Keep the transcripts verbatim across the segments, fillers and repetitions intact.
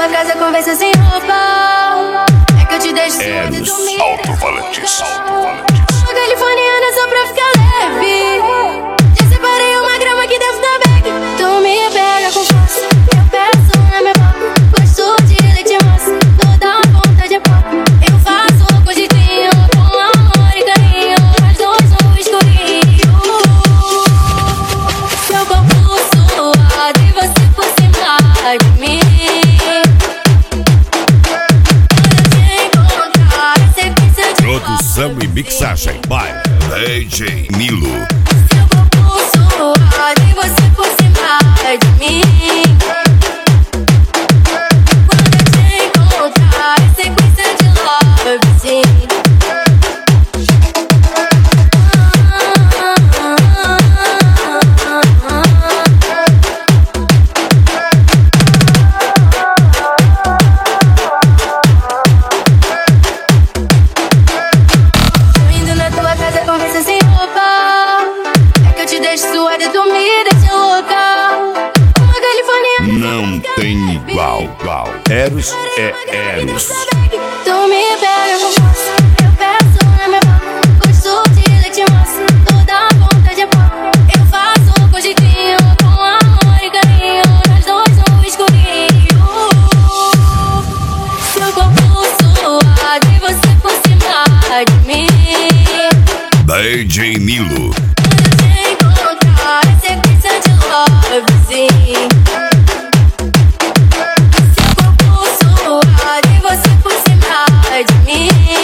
tua casa, conversa sem roupa. É que eu te deixo suado e dormir. Alto-falantes, alto-falantes. Uma californiana só pra ficar leve. Já separei uma grama que deve dar bag. Tu me pega com força, eu peço na minha boca. Gosto de leite moça, toda ponta de pó. Eu faço com jeitinho, com amor e carinho. Nós dois no escurinho. Seu corpo suado e você por cima de mim. Produção e mixagem by D J Milo. Seu corpo suado e você por cima de mim. Quando eu te encontrar, é sequência de love, sim. Conversa sem roupa. É que eu te deixo suada e tu me deixa louca. Uma californiana Não tem igual, igual. Eros é Eros. tu me pega com força, eu peço na minha boca. Gosto de leite moça, toda ponta de pó. Eu faço com jeitinho, com amor e carinho. Nós dois no escurinho. Seu corpo suado e você por cima de mim. D J Milo. Quando eu te encontrar, é sequência de love, sim. Seu corpo suado e você por cima de mim.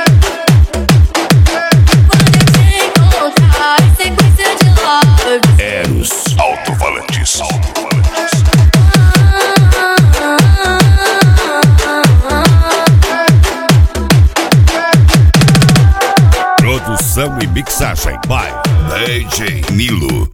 Quando eu te encontrar, é sequência de love, sim. Eros. Alto-falantes, alto-falantes. Produção e mixagem by D J Milo.